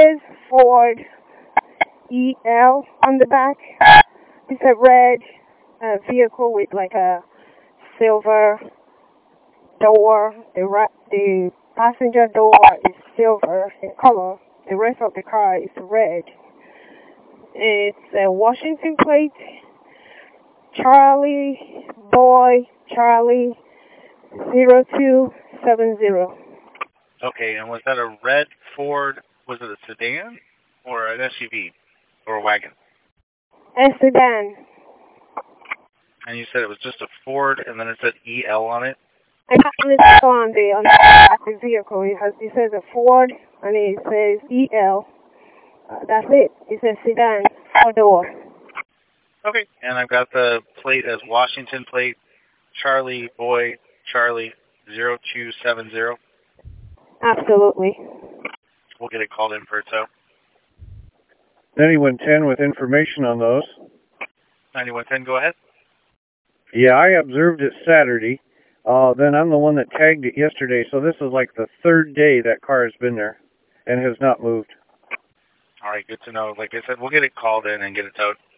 says Ford EL on the back. It's a red vehicle with like a silver door. The passenger door is silver in color. The rest of the car is red. It's a Washington plate. Charlie Boy Charlie 0270. Okay, and was that a red Ford? Was it a sedan or an SUV or a wagon? A sedan. And you said it was just a Ford, and then it said EL on it? I have on the back of the vehicle. It says a Ford, and it says EL. That's it. It's a sedan, 4-door. Okay, and I've got the plate as Washington plate, Charlie Boy Charlie 0270. Absolutely. We'll get it called in for a tow. 9110 with information on those. 9110, go ahead. Yeah, I observed it Saturday. Then I'm the one that tagged it yesterday, so this is like the third day that car has been there and has not moved. All right, good to know. Like I said, we'll get it called in and get it towed.